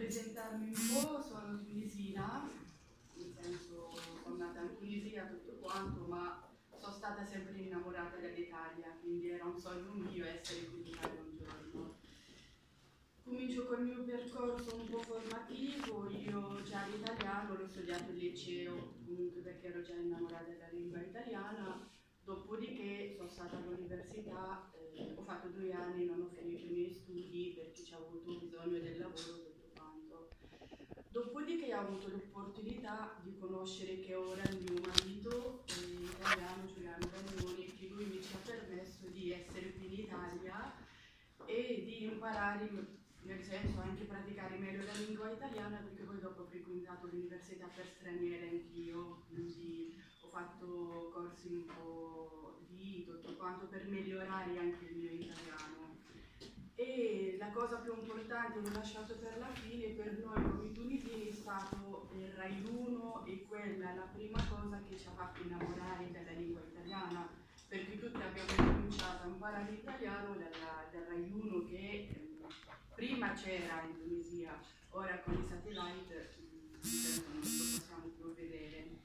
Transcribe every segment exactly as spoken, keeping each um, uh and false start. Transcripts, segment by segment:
presentarmi un po', sono tunisina, nel senso sono nata in Tunisia tutto quanto, ma sono stata sempre innamorata dell'Italia, quindi era un sogno mio essere qui in Italia un giorno. Comincio col mio percorso un po' formativo. Io già l'italiano l'ho studiato al liceo, comunque perché ero già innamorata della lingua italiana, dopodiché sono stata all'università, eh, ho fatto due anni, non ho finito i miei studi perché ci ho avuto bisogno del lavoro, tutto quanto. Dopodiché ho avuto l'opportunità di conoscere che ora il mio marito, eh, italiano, Giuliano Bagnoni, che lui mi ci ha permesso di essere qui in Italia e di imparare, nel senso anche praticare meglio la lingua italiana, perché poi dopo ho frequentato l'università per straniere anch'io, quindi ho fatto corsi un po' di tutto quanto per migliorare anche il mio italiano. E la cosa più importante che ho lasciato per la fine per noi come tunisini è stato il Rai uno, e quella è la prima cosa che ci ha fatto innamorare della lingua italiana, perché tutti abbiamo cominciato a imparare l'italiano dalla, dal Rai uno che eh, prima c'era in Tunisia, ora con i satellite eh, non lo possiamo più vedere.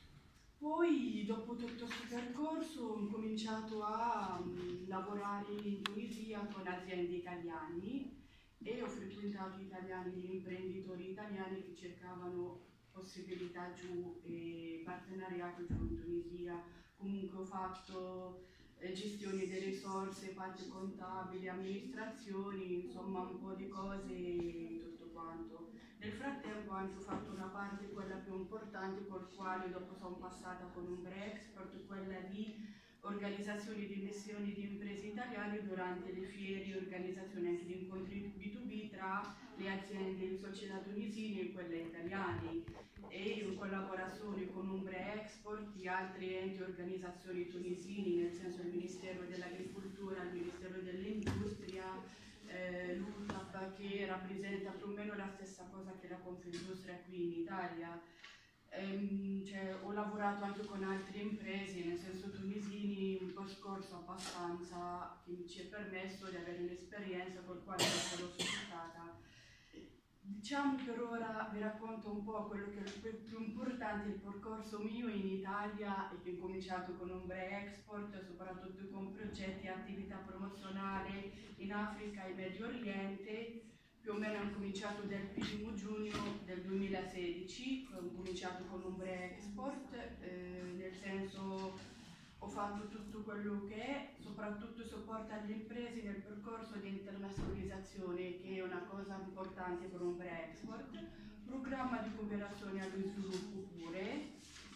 Poi dopo tutto questo percorso ho cominciato a um, lavorare in Tunisia con aziende italiane e ho frequentato italiani, gli imprenditori italiani che cercavano possibilità giù e partenariato giù in Tunisia. Comunque ho fatto eh, gestione delle risorse, parte contabili, amministrazioni, insomma un po' di cose, tutto quanto. Nel frattempo anche ho fatto una parte, quella più importante, col quale dopo sono passata con Umbra Export, quella di organizzazioni di missioni di imprese italiane durante le fiere, organizzazione anche di incontri B due B tra le aziende di società tunisine e quelle italiane, e in collaborazione con Umbra Export e altri enti e organizzazioni tunisini, nel senso il Ministero dell'Agricoltura, il Ministero dell'Industria, eh, l'U T A P, che rappresenta più o meno la stessa cosa che la Confindustria qui in Italia. Ehm, cioè, ho lavorato anche con altre imprese, nel senso tunisini, un percorso abbastanza che mi ci è permesso di avere un'esperienza col quale sono sfruttata. Diciamo per ora vi racconto un po' quello che è più importante, il percorso mio in Italia, e che ho cominciato con Umbra Export, soprattutto con progetti e attività promozionali in Africa e Medio Oriente. Più o meno ho cominciato dal primo giugno del duemilasedici, ho cominciato con Umbra Export, eh, nel senso ho fatto tutto quello che è, soprattutto supporto alle imprese nel percorso di internazionalizzazione, che è una cosa importante per Umbra Export, programma di cooperazione allo sviluppo pure.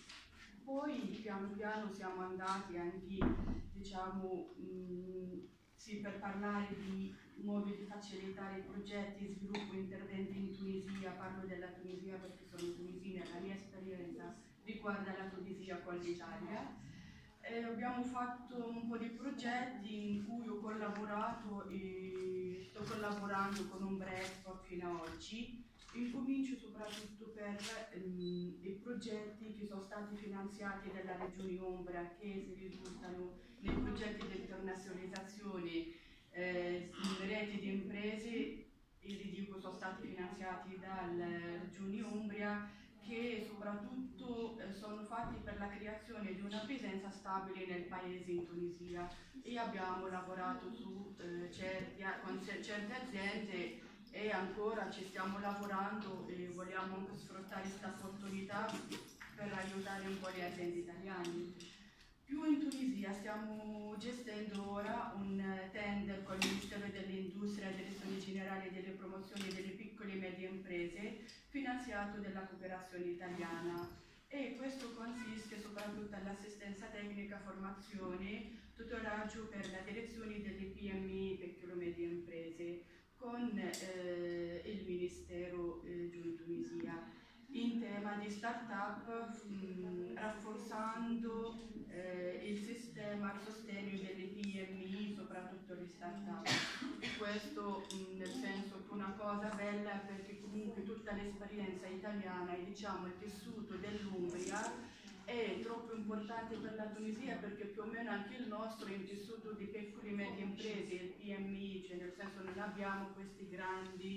Poi piano piano siamo andati anche, diciamo, mh, sì, per parlare di modi di facilitare i progetti, sviluppo, interventi in Tunisia. Parlo della Tunisia perché sono tunisina, la mia esperienza riguarda la Tunisia con l'Italia. Eh, abbiamo fatto un po' di progetti in cui ho collaborato e sto collaborando con Umbra Export fino ad oggi. Incomincio soprattutto per ehm, i progetti che sono stati finanziati dalla Regione Umbra, che si risultano nei progetti di internazionalizzazione eh, in reti di imprese, e vi dico sono stati finanziati dalla Regione Umbria, che soprattutto eh, sono fatti per la creazione di una presenza stabile nel paese, in Tunisia, e abbiamo lavorato su, eh, certi, con certe aziende e ancora ci stiamo lavorando e vogliamo anche sfruttare questa opportunità per aiutare un po' le aziende italiane. Più in Tunisia stiamo gestendo ora un tender con il Ministero dell'Industria, Direzione Generale delle Promozioni delle Piccole e Medie Imprese, finanziato dalla cooperazione italiana, e questo consiste soprattutto all'assistenza tecnica, formazione, tutoraggio per la direzione delle P M I, piccole e medie imprese, con eh, il Ministero eh, giù in Tunisia, in tema di start-up, mh, rafforzando eh, il sistema a sostegno delle P M I, soprattutto le start-up. Questo mh, nel senso che una cosa bella, perché comunque tutta l'esperienza italiana e diciamo il tessuto dell'Umbria è troppo importante per la Tunisia, perché più o meno anche il nostro è un tessuto di piccole e medie imprese, il P M I, cioè nel senso non abbiamo questi grandi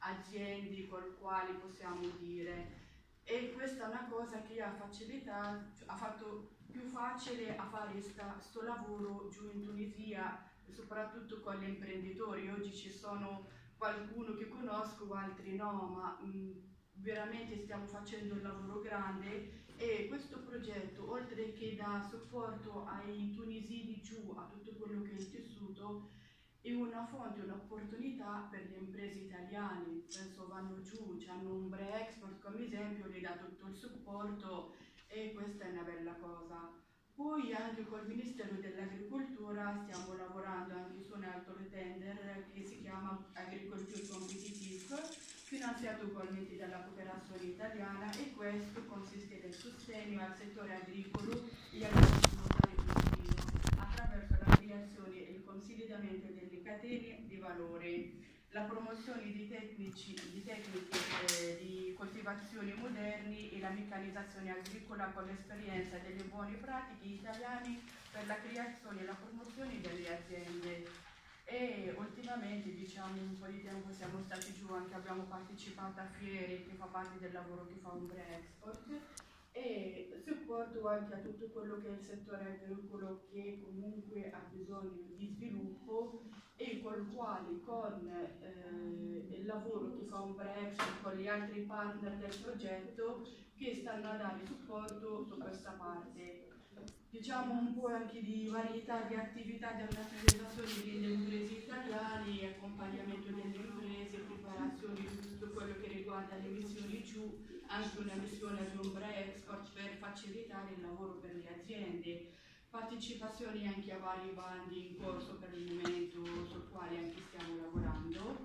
aziende con le quali possiamo dire. E questa è una cosa che ha facilitato, ha fatto più facile a fare questo lavoro giù in Tunisia, soprattutto con gli imprenditori. Oggi ci sono qualcuno che conosco, altri no, ma mh, veramente stiamo facendo un lavoro grande, e questo progetto, oltre che da supporto ai tunisini giù, a tutto quello che è il tessuto, è una fonte, un'opportunità per le imprese italiane. Nel senso, vanno giù, hanno un Bre-Export come esempio, gli dà tutto il supporto, e questa è una bella cosa. Poi anche col Ministero dell'Agricoltura stiamo lavorando anche su un altro tender che si chiama Agriculture Competitive, finanziato ugualmente dalla cooperazione italiana, e questo consiste nel sostegno al settore agricolo e al produttore produttivo attraverso la creazione e il consolidamento delle catene di valore, la promozione di tecnici, di tecniche eh, di coltivazione moderni e la meccanizzazione agricola con l'esperienza delle buone pratiche italiane per la creazione e la promozione delle aziende. E ultimamente, diciamo, un po' di tempo siamo stati giù, anche abbiamo partecipato a fiere, che fa parte del lavoro che fa un Bre-Export, e supporto anche a tutto quello che è il settore agricolo che comunque ha bisogno di sviluppo, e col quale con eh, il lavoro che fa un Bre-Export con gli altri partner del progetto che stanno a dare supporto su questa parte. Diciamo un po' anche di varietà di attività di internazionalizzazione delle imprese italiane, accompagnamento delle imprese, preparazione di tutto quello che riguarda le missioni giù, anche una missione di un Bre-Export per facilitare il lavoro per le aziende, partecipazione anche a vari bandi in corso per il momento sul quale anche stiamo lavorando.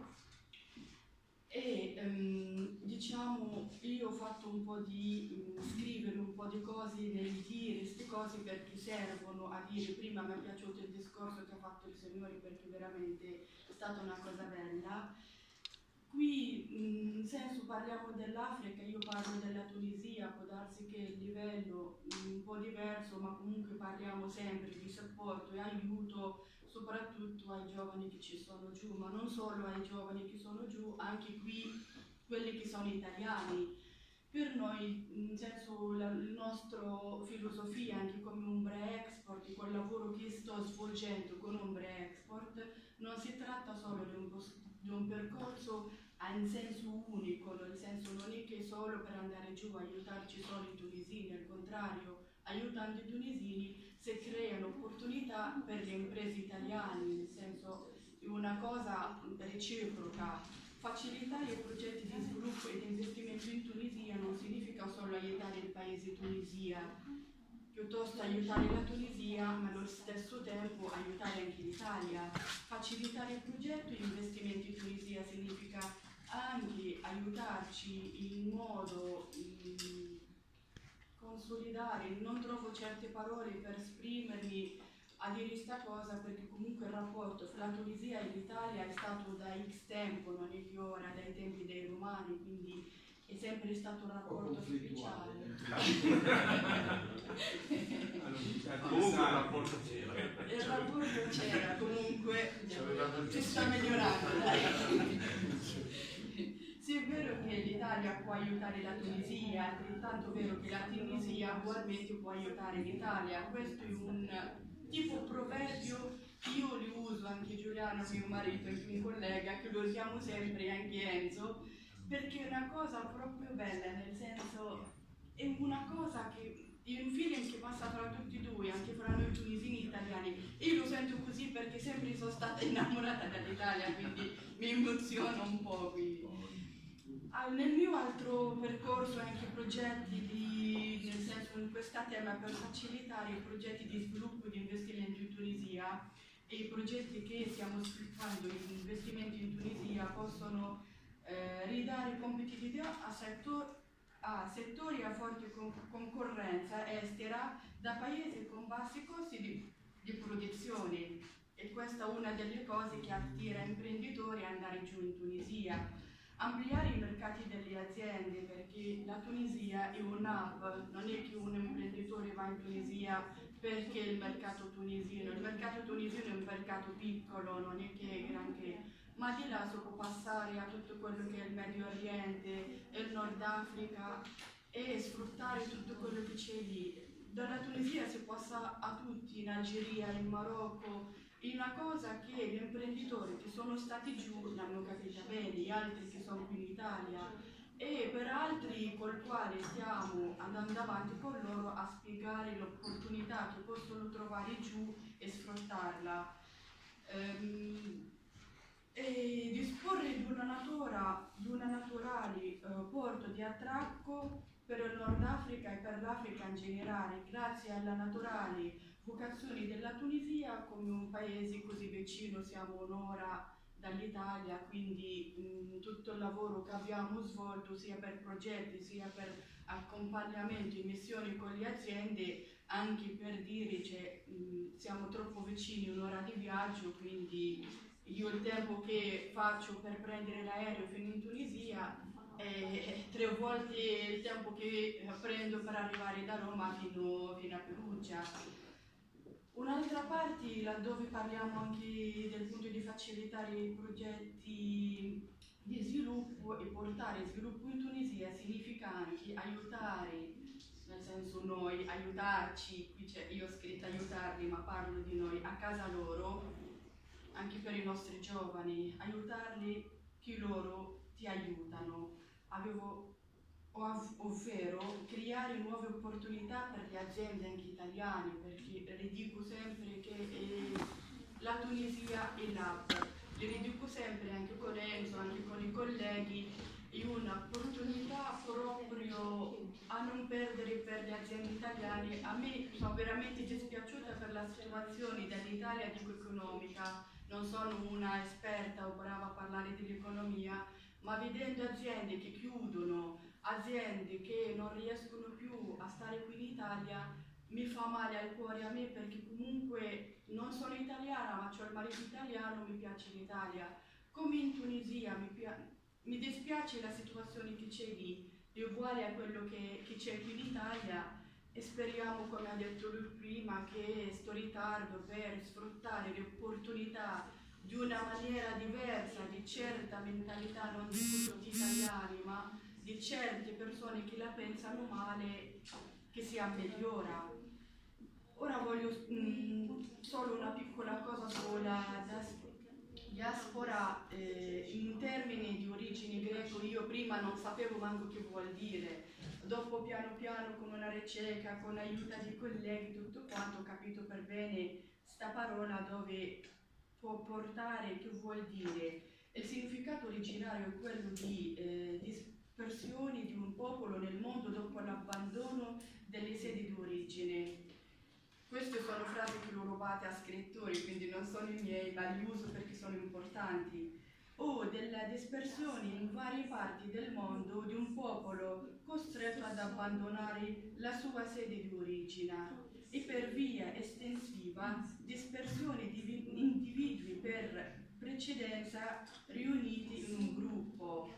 E um, diciamo, io ho fatto un po' di um, scrivere un po' di cose nel dire queste cose perché servono a dire. Prima mi è piaciuto il discorso che ha fatto il Signore, perché veramente è stata una cosa bella. Qui in senso parliamo dell'Africa, io parlo della Tunisia, può darsi che il livello è un po' diverso, ma comunque parliamo sempre di supporto e aiuto soprattutto ai giovani che ci sono giù, ma non solo ai giovani che sono giù, anche qui quelli che sono italiani. Per noi, in senso, la nostra filosofia, anche come un Bre-Export, col lavoro che sto svolgendo con un Bre-Export, non si tratta solo di un, di un percorso in senso unico, nel senso non è che solo per andare giù a aiutarci solo i tunisini, al contrario, aiutando i tunisini si creano opportunità per le imprese italiane, nel senso è una cosa reciproca. Facilitare i progetti di sviluppo e di investimento in Tunisia non significa solo aiutare il paese Tunisia, piuttosto aiutare la Tunisia, ma allo stesso tempo aiutare anche l'Italia. Facilitare il progetto e gli investimenti in Tunisia significa anche aiutarci in modo mh, consolidare, non trovo certe parole per esprimermi a dire questa cosa, perché comunque il rapporto fra la Tunisia e l'Italia è stato da X tempo, non è che ora, dai tempi dei Romani, quindi è sempre stato un rapporto speciale. Comunque il rapporto c'era. Il rapporto c'era, comunque si sta migliorando, dai. Sì, è vero che l'Italia può aiutare la Tunisia, è altrettanto vero che la Tunisia ugualmente può aiutare l'Italia. Questo è un tipo proverbio che io li uso, anche Giuliano, mio marito, anche mio collega, che lo usiamo sempre, anche Enzo, perché è una cosa proprio bella, nel senso è una cosa che è un feeling che passa fra tutti e due, anche fra noi tunisini e italiani. Io lo sento così perché sempre sono stata innamorata dall'Italia, quindi mi emoziona un po' qui. Nel mio altro percorso anche progetti di, nel senso in questa tema per facilitare i progetti di sviluppo e di investimento in Tunisia, e i progetti che stiamo sfruttando in investimenti in Tunisia possono eh, ridare competitività a, settor, a settori a forte con, concorrenza estera da paesi con bassi costi di, di produzione, e questa è una delle cose che attira imprenditori ad andare giù in Tunisia. Ampliare i mercati delle aziende, perché la Tunisia è un hub, non è che un imprenditore va in Tunisia perché il mercato tunisino, il mercato tunisino è un mercato piccolo, non è che è granché, ma di là si può passare a tutto quello che è il Medio Oriente e il Nord Africa e sfruttare tutto quello che c'è lì. Dalla Tunisia si passa a tutti, in Algeria, in Marocco, in una cosa che gli imprenditori che sono stati giù l'hanno capita bene, gli altri che sono qui in Italia, e per altri col quali stiamo andando avanti con loro a spiegare l'opportunità che possono trovare giù e sfruttarla. Ehm, e disporre di una, natura, di una naturale eh, porto di attracco per il Nord Africa e per l'Africa in generale, grazie alla naturale vocazione della Tunisia come un paese così vicino, siamo un'ora dall'Italia, quindi mh, tutto il lavoro che abbiamo svolto sia per progetti sia per accompagnamento in missioni con le aziende, anche per dire cioè, mh, siamo troppo vicini, un'ora di viaggio, quindi io il tempo che faccio per prendere l'aereo fino in Tunisia è tre volte il tempo che prendo per arrivare da Roma fino, fino a Perugia. Un'altra parte, laddove parliamo anche del punto di facilitare i progetti di sviluppo e portare sviluppo in Tunisia, significa anche aiutare, nel senso noi, aiutarci, qui c'è, io ho scritto aiutarli ma parlo di noi, a casa loro, anche per i nostri giovani, aiutarli che loro ti aiutano. Avevo, ovvero creare nuove opportunità per le aziende anche italiane, perché ridico sempre che eh, la Tunisia è l'hub, le ridico sempre anche con Enzo, anche con i colleghi, è un'opportunità proprio a non perdere per le aziende italiane. A me sono veramente dispiaciuta per la situazione dell'Italia dico economica, non sono una esperta o brava a parlare dell'economia, ma vedendo aziende che chiudono, aziende che non riescono più a stare qui in Italia, mi fa male al cuore a me, perché comunque non sono italiana ma ho il marito italiano, mi piace l'Italia. Come in Tunisia mi, mi dispiace la situazione che c'è lì, è uguale a quello che, che c'è qui in Italia, e speriamo, come ha detto lui prima, che sto ritardo per sfruttare le opportunità di una maniera diversa, di certa mentalità, non dico tutti italiani, ma di certe persone che la pensano male, che si migliora. Ora voglio mh, solo una piccola cosa sulla diaspora eh, in termini di origine greco. Io prima non sapevo manco che vuol dire, dopo piano piano con una ricerca, con l'aiuto di colleghi, tutto quanto ho capito per bene sta parola, dove può portare, che vuol dire. Il significato originario è quello di eh, dispersione di un popolo nel mondo dopo l'abbandono delle sedi di origine. Queste sono frasi che l'ho rubate a scrittori, quindi non sono i miei, ma li uso perché sono importanti. O della dispersione in varie parti del mondo di un popolo costretto ad abbandonare la sua sede di origine, e per via estensiva dispersione di individui per precedenza riuniti in un gruppo.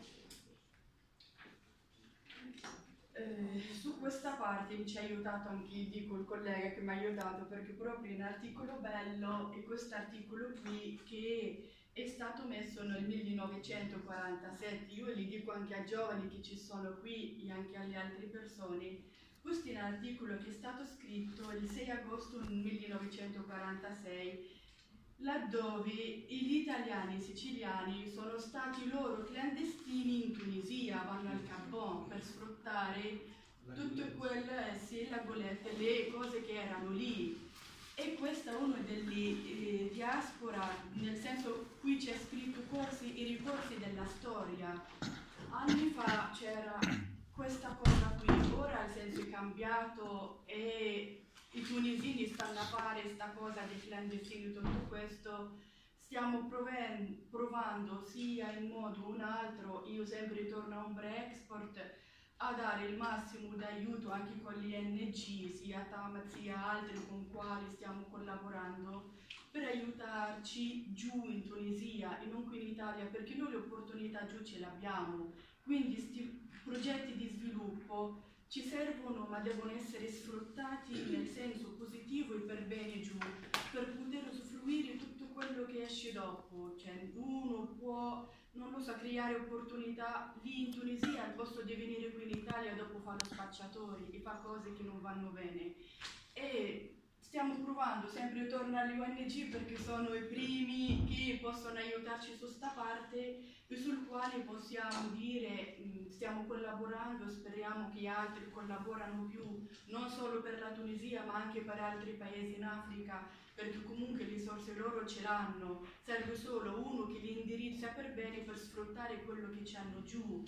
Eh, su questa parte mi ci ha aiutato anche, dico, il collega che mi ha aiutato, perché proprio un articolo bello è questo articolo qui che è stato messo nel millenovecentoquarantasette. Io li dico anche ai giovani che ci sono qui e anche alle altre persone. Questo è un articolo che è stato scritto il sei agosto millenovecentoquarantasei, laddove gli italiani siciliani sono stati loro clandestini in Tunisia, vanno al Gabon per sfruttare tutto quelle, sì, la goletta, le cose che erano lì. E questa è una delle eh, diaspora, nel senso qui c'è scritto corsi, i ricorsi della storia. Anni fa c'era questa cosa qui, ora il senso è cambiato e i tunisini stanno a fare questa cosa dei clandestini, tutto questo. Stiamo provando sia in modo o un altro, io sempre torno a Umbra Export, a dare il massimo d'aiuto anche con gli N G, sia Tamat sia altri con quali stiamo collaborando, per aiutarci giù in Tunisia e non qui in Italia, perché noi le opportunità giù ce le abbiamo. Quindi questi progetti di sviluppo ci servono, ma devono essere sfruttati nel senso positivo e per bene giù, per poter usufruire tutto quello che esce dopo, cioè uno può, non lo so, creare opportunità lì in Tunisia al posto di venire qui in Italia dopo fa lo spacciatore e fa cose che non vanno bene. E stiamo provando, sempre torno alle O N G perché sono i primi che possono aiutarci su sta parte e sul quale possiamo dire mh, stiamo collaborando, speriamo che altri collaborano più, non solo per la Tunisia ma anche per altri paesi in Africa, perché comunque le risorse loro ce l'hanno, serve solo uno che li indirizza per bene per sfruttare quello che ci hanno giù.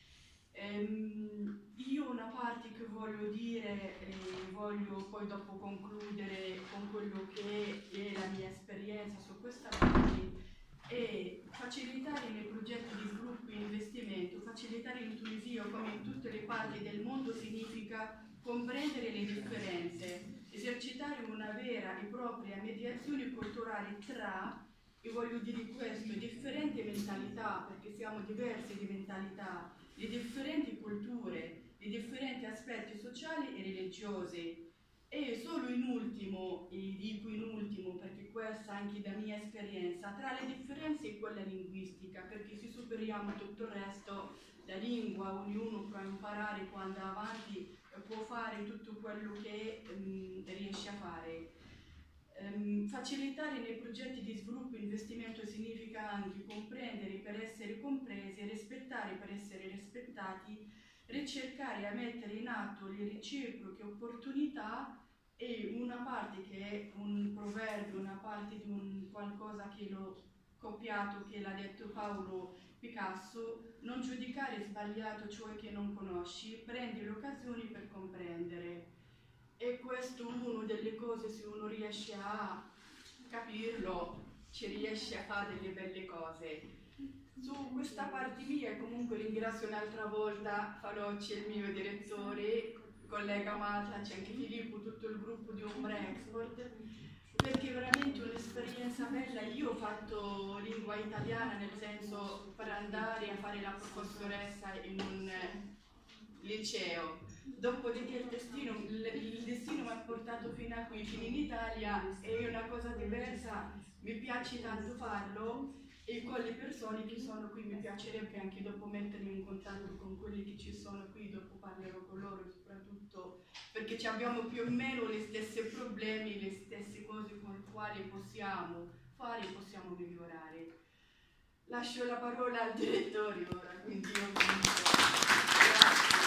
Ehm, io una parte che voglio dire e voglio poi dopo concludere con quello che è la mia esperienza su questa parte è facilitare nei progetti di sviluppo e investimento, facilitare in Tunisia come in tutte le parti del mondo significa comprendere le differenze, esercitare una vera e propria mediazione culturale tra, e voglio dire questo, differenti mentalità, perché siamo diversi di mentalità, di differenti culture, di differenti aspetti sociali e religiosi. E solo in ultimo, e dico in ultimo perché questa anche da mia esperienza, tra le differenze è quella linguistica, perché se superiamo tutto il resto, la lingua ognuno può imparare quando avanti, può fare tutto quello che um, riesce a fare. Um, facilitare nei progetti di sviluppo e investimento significa anche comprendere per essere compresi, rispettare per essere rispettati, ricercare e mettere in atto le reciproche opportunità e una parte che è un proverbio, una parte di un qualcosa che l'ho copiato, che l'ha detto Paolo Picasso, non giudicare sbagliato ciò che non conosci, prendi le occasioni per comprendere. E questo è una delle cose, se uno riesce a capirlo, ci riesce a fare delle belle cose. Su questa parte mia, comunque ringrazio un'altra volta Falocci, il mio direttore, collega Marta, c'è anche Filippo, tutto il gruppo di Ombra Export, perché è veramente un'esperienza bella. Io ho fatto lingua italiana, nel senso per andare a fare la professoressa in un liceo. Dopodiché il destino, il destino mi ha portato fino a qui, fino in Italia, è una cosa diversa, mi piace tanto farlo e con le persone che sono qui mi piacerebbe anche dopo mettermi in contatto con quelli che ci sono qui, dopo parlerò con loro soprattutto perché abbiamo più o meno gli stessi problemi, le stesse cose con le quali possiamo fare e possiamo migliorare. Lascio la parola al direttore ora, quindi io vi dico grazie.